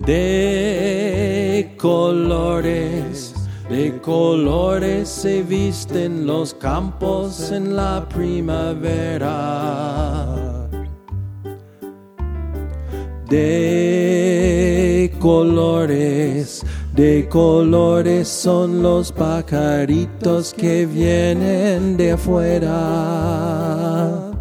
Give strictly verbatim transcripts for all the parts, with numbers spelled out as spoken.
De colores, de colores se visten los campos en la primavera. De colores, de colores son los pajaritos que vienen de afuera.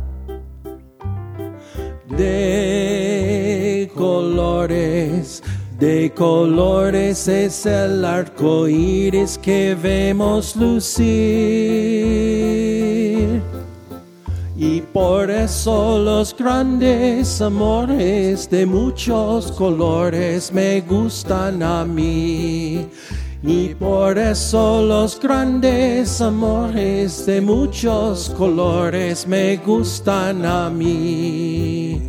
De colores, de colores es el arco iris que vemos lucir. Y por eso los grandes amores de muchos colores me gustan a mí. Y por eso los grandes amores de muchos colores me gustan a mí.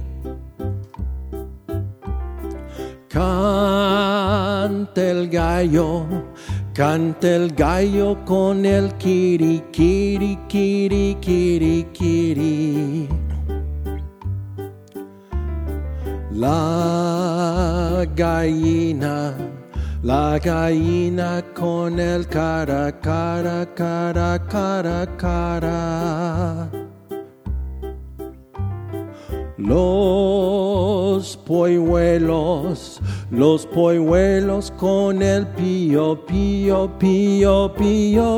Canta el gallo, canta el gallo con el kiri, kiri, kiri, kiri, kiri. La gallina, la gallina con el cara, cara, cara, cara, cara. Los polluelos, los polluelos con el pío, pío, pío, pío,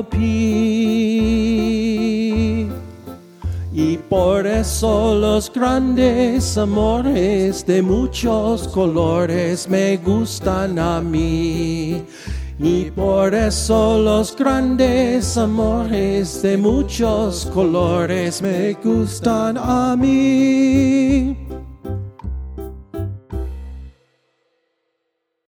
pío. Y por eso los grandes amores de muchos colores me gustan a mí. Y por eso los grandes amores de muchos colores me gustan a mí.